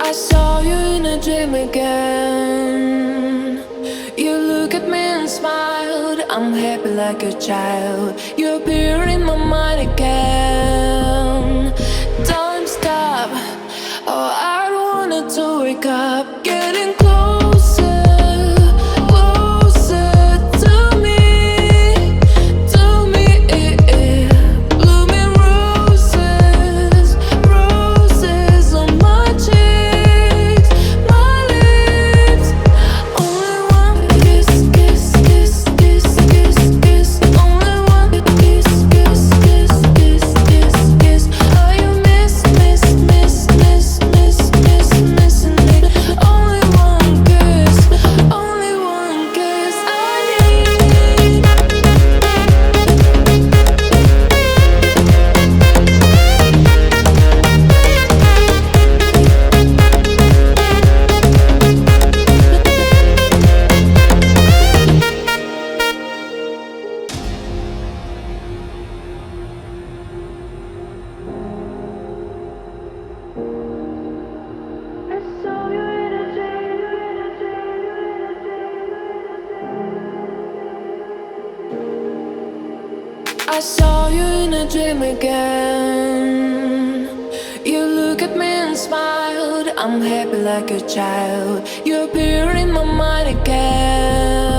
I saw you in a dream again. You look at me and smiled. I'm happy like a child. You appear in my mind again. Don't stop. Oh, I don't wanna to wake up. Getting closer, closer to me, to me. Blooming roses, roses on my cheeks, my lips. Only one kiss, kiss, kiss, kiss, kiss, kiss. Only one kiss, kiss, kiss, kiss, kiss, kiss. Oh, you miss, miss, miss, miss, miss, miss, missing me. Only one kiss, only one kiss I need. I saw you in a dream again. You look at me and smiled. I'm happy like a child. You appear in my mind again.